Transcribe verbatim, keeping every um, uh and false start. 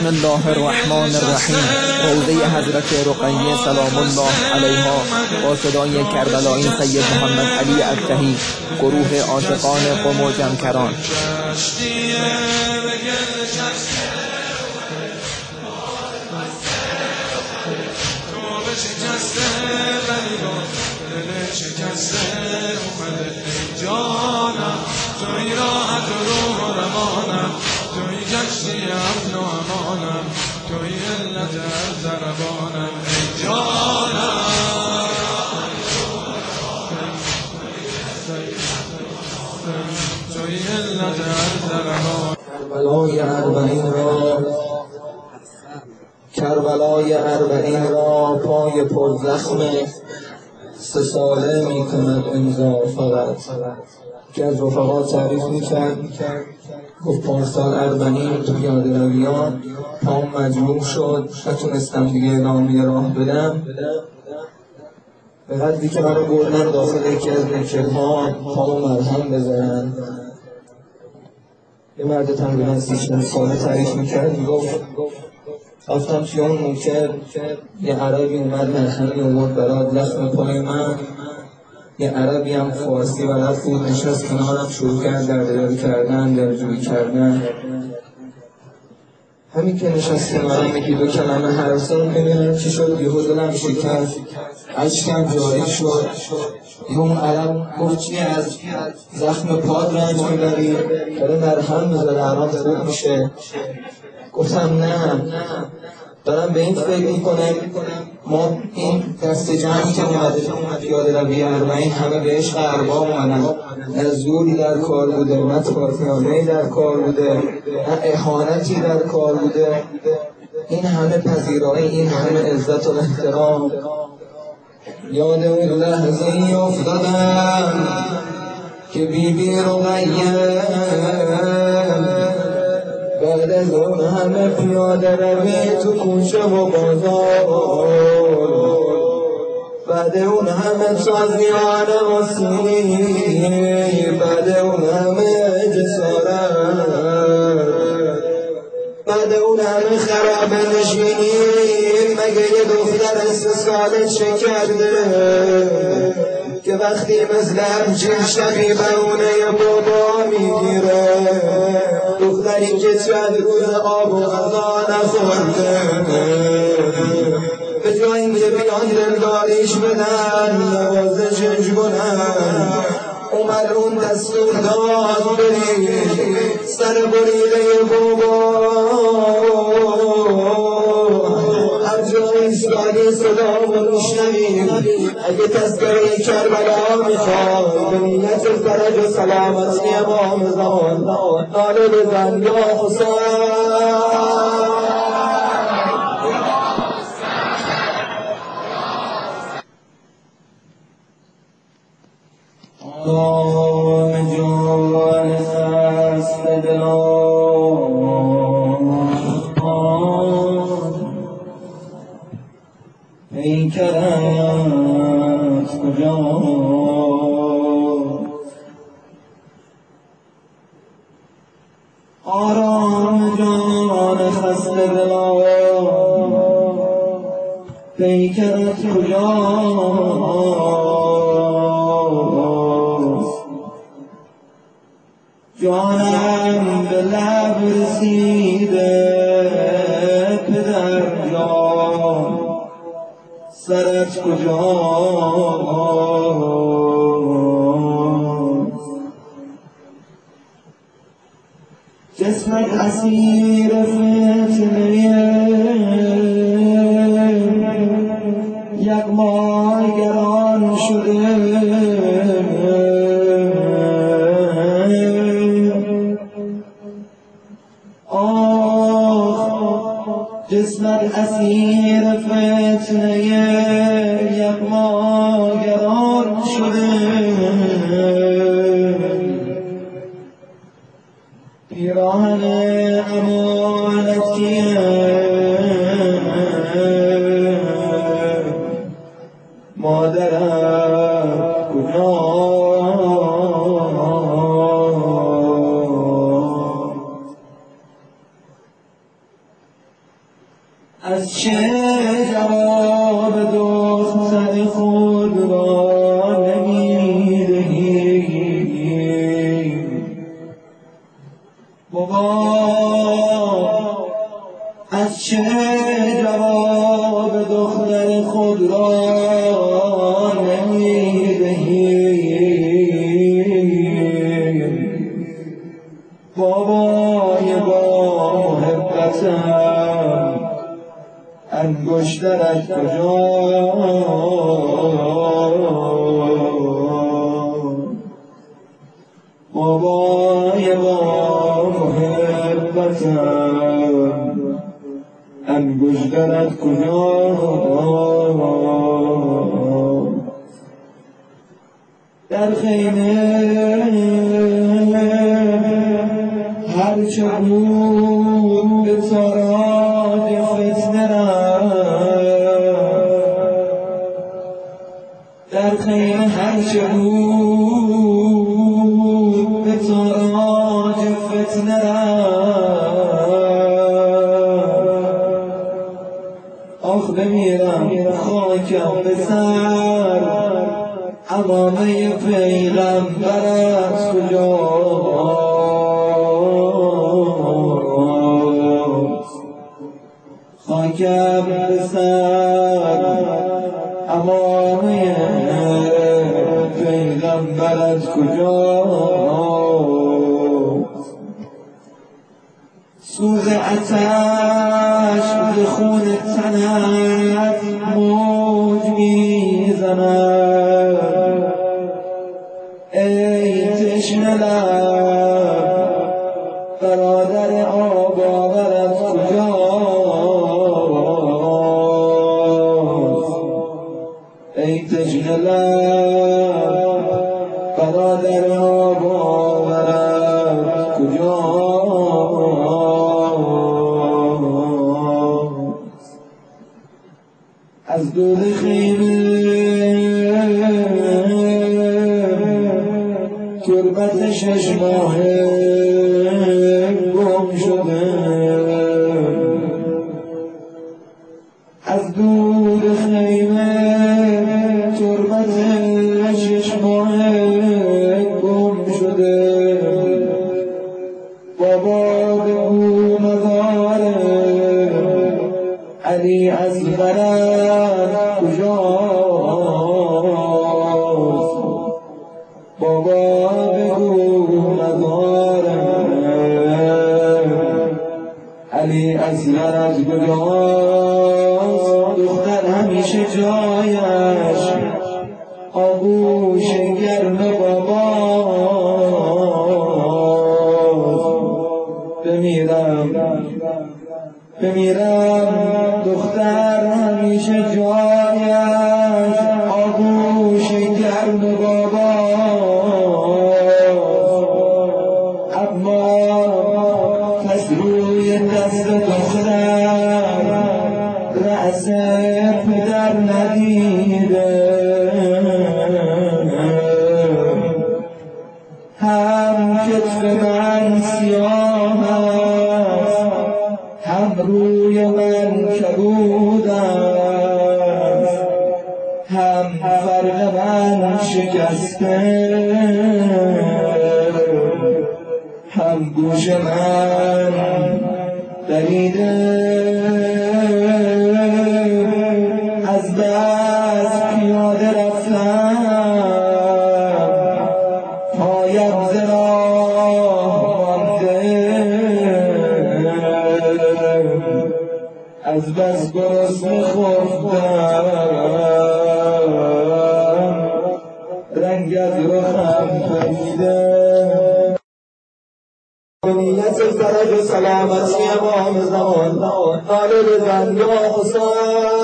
بسم الله الرحمن الرحیم. روضه حضرت رقیه سلام الله علیها با صدای کربلایی سید محمد علی ابتهی، گروه عاشقان قم و جمکران. توی راحت و روح و رمانم، توی جشنی امن و امانم، توی علت از ضربانم ای جانم. توی علت از ضربانم. کربلای اربعین را کربلای اربعین را پای پر زخم سه ساله می کند امضا. فقط که از رفقا تعریف میکرد، گفت پارسال اربعین تو پیاده رویان پام مجروح شد، نتونستم دیگه ادامه راه بدم. به قدری که منو بردن داخل یکی از نکرها پامو مرهم بزنن. یه مرد تقریبا سی ساله تعریف میکرد، میگفت رفتم توی اون نوکر، یه عربی اومد مرهمی آورد برای زخم پای من. یه عربی هم فارسی بلد بود نشست کنارم، شروع کرد دردداری کردن، دلجویی کردن. همین که نشست کنارم یکی دو کلمه حرفزدم، ببینم چی شد. یهو دلم شکست، اشکم جاری شد. یهو اون عرب گفت چی از زخم پاد رنج میبری؟ داره مرهم میذاره الان خوب میشه. گفتم نه، دارم به این فکر میکنم ما این دست جمعی که اومده پیاده روی اربعین همه به عشق ارباب اومدن. نه زوری در کار بوده، نه تاریخنامه‌ای در کار بوده، نه اهانتی در کار بوده. این همه پذیرایی، این همه عزت و احترام. یاد اون لحظه ای افتادم که بی بی رقیه بعد از اون همه پیاده روی تو کوچه و بازار، بعد اون همه تازیان وسیع، بعد اون همه جسارت، بعد اون همه خراب نشینی، مگه یه دختر سه ساله چه کرده که وقتی مثل همچین شبی به اونه یه بابا میگیره؟ دختری که چند روز آب و غذا نخورده، به جای اینکه بیان دلداریش بدن نوازشش کنن، اومد اون دستور داد بری سر بریده بابا. هر جا ایستادی صدا میشنویم. اگه تذکره کربلا میخوای به نیت فرج و سلامتی امام زمان ناله بزن یا حسین. آرام جان هست دلان پیکرت کجا؟ آرام جان خسته دلان پیکرت کجا؟ جانم به لب رسیده پدر جان، سرت کجاست؟ جسمت اسیر فتنه یک مایگران شده. جسمت اسیر فتنه یک ماگران شده. پیراهن امانتی مادرم کجاست؟ از چه جواب دختر خود را نمیدهی بابا؟ از چه جواب دختر خود را نمیدهی بابای با محبتم انگشترش کجا؟ بابای با محبتم انگشترش کجا؟ در خیمه هرچه بود به تاراج فتنه در خیمه هرچه بود به تاراج فتنه آخ بمیرم خاکم به سر امامه پیغمبر از کجاست؟ خاکم به سر امامه پیغمبر از کجاست؟ سوز آتش به خون تنت موج میزند ای تشنه لب برادر آب آورت کجاست؟ ای تشنه لب برادر آب آورت کجاست؟ از دور خیمه تربت شش ماهه گم شده از دور خیمه تربت شش ماهه گم شده بابا بگو مزار علی از برد کجاست؟ بابا بگو مزار علی از برد کجاست؟ دختر همیشه جایش آغوش گرم باباست. بمیرم بمیرم دختر همیشه جایش آغوش گرم باباست. اما کس روی دست دختر رأس پدر ندیده هم کتف من سیاه است هم روی من کبود است هم فرق من شکسته هم گوش من دریده از بس پیاده رفتم پایم ز راه مانده از بس گرسنه خفتم رنگ از رخم پریده نیت فرج و سلامتی امام زمان طالب زنده حسین